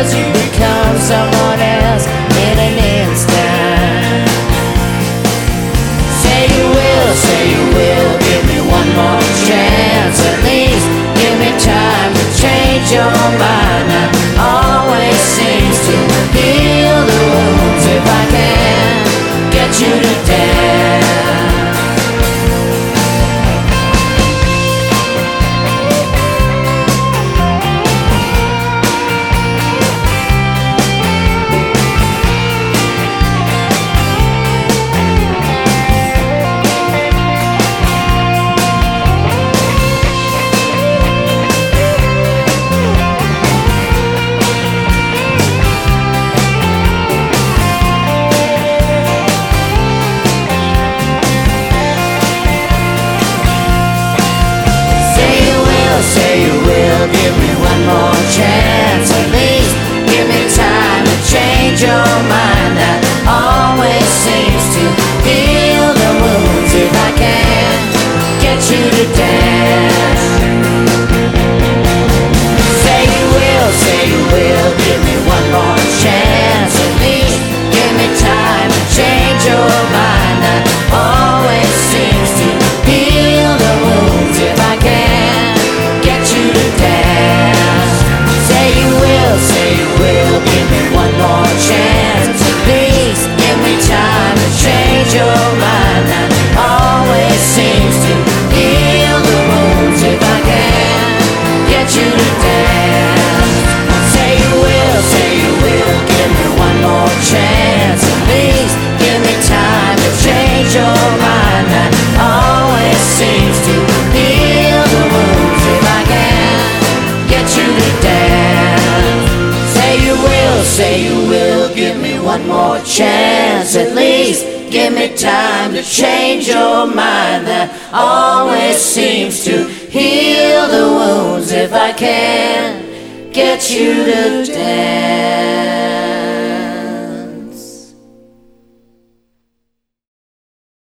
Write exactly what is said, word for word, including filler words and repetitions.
'cause you become someone else in an instant. Say you will, say you will, give me one more chance. At least give me time to change your mind. That always seems to heal the wounds if I can get you to dance. Say you will, give me one more chance. At least give me time to change your mind. That always seems to heal the wounds if I can get you to dance. Say you will, say you will, give me one more chance. At least give me time to change your mind. That always seems to heal the wounds if I can get you to dance. Say you will, say you will, give me one more chance. Please give me time to change your mind. That always seems to heal the wounds if I can get you to dance. Say you will, say you will, give me one more chance. Please give me time to change your mind. That always seems to heal the wounds if I can get you to dance. Say you will, say you will, give me one more chance. At least give me time to change your mind. That always seems to heal the wounds if I can get you to dance.